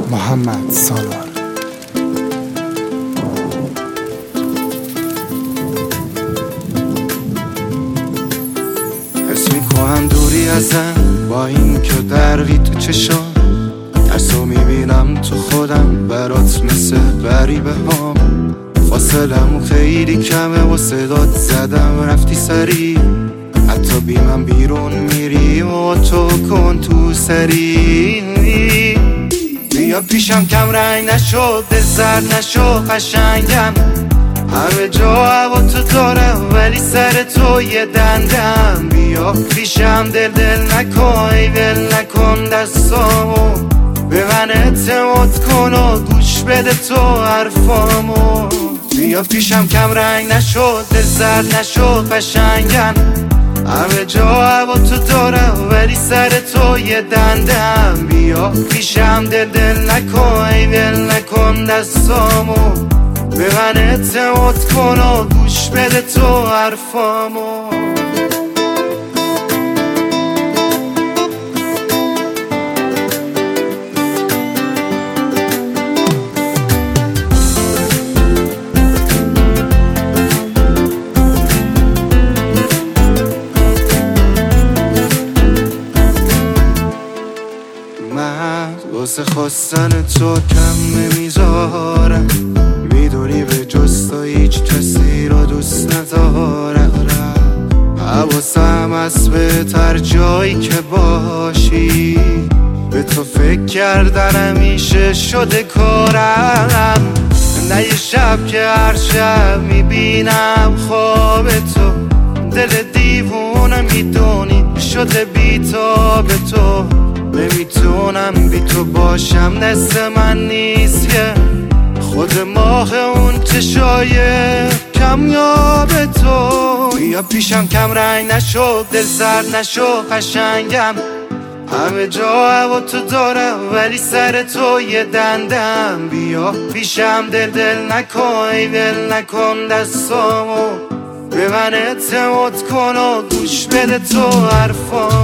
محمد سالار. حس میکنم دوری ازم با این که دروی تو چشام، ترسو میبینم تو خودم برات مثل غریبه هام. فاصلم خیلی کمه و صدات زدم رفتی سری، حتی بی من بیرون میری و تو کن تو سری. بیا پیشم کم رنگ نشو، دل زرد نشو، قشنگم همه جا هوا تو دارم ولی سر تو یه دندم. بیا پیشم دل نکن، ول نکن دستامو، به من اعتماد کن و گوش بده تو حرفامو. بیا پیشم کم رنگ نشو، دل زرد نشو، قشنگم همه جا هوا تو دارم ولی سر تو یه دندم. بیا پیشم دل نکن، ول نکن دستامو، به من اعتماد کن و گوش بده تو حرفامو. من واسه خواستن تو کم نمیذارم، میدونی به جز تو هیچ کسی رو دوست ندارم. حواسم از بهتر جایی که باشی، به تو فکر کردن همیشه شده کارم. نه یه شب که هر شب میبینم خواب تو، دل دیوونه میدونی شده بی‌تاب تو. نمیتونم بی تو باشم، دست من نیست یه خود ماه اون چشای کمیاب تو. بیا پیشم کم رنگ نشو، دل سرد نشو، قشنگم همه جا هوا تو دارم ولی سر تو یه دندم. بیا پیشم دل نکن، ول نکن دستامو، به من اعتماد کن و گوش بده تو حرفامو.